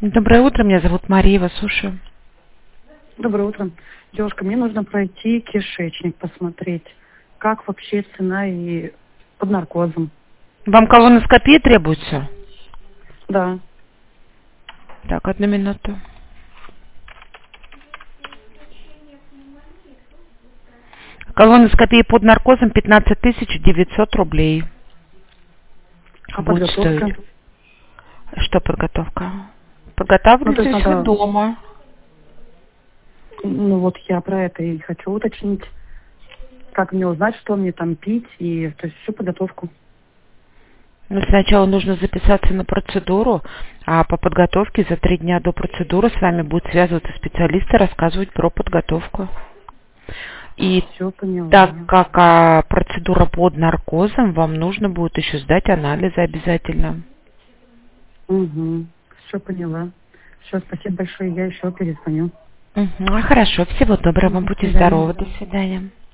Доброе утро, меня зовут Мария, вас слушаю. Доброе утро. Девушка, мне нужно пройти кишечник, посмотреть, как вообще цена и под наркозом. Вам колоноскопия требуется? Да. Так, 1 минуту. Колоноскопия под наркозом 15 900 рублей. А Будет подготовка? стоить. Что подготовка? Подготавливайтесь надо... вы дома. Ну вот я про это и хочу уточнить. Как мне узнать, что мне там пить, и то есть всю подготовку. Но сначала нужно записаться на процедуру, а по подготовке за 3 дня до процедуры с вами будет связываться специалист и рассказывать про подготовку. И Все поняла. так как процедура под наркозом, вам нужно будет еще сдать анализы обязательно. Угу. Все поняла. Все, спасибо большое, я еще перезвоню. Хорошо, всего доброго, вам, будьте здоровы, до свидания.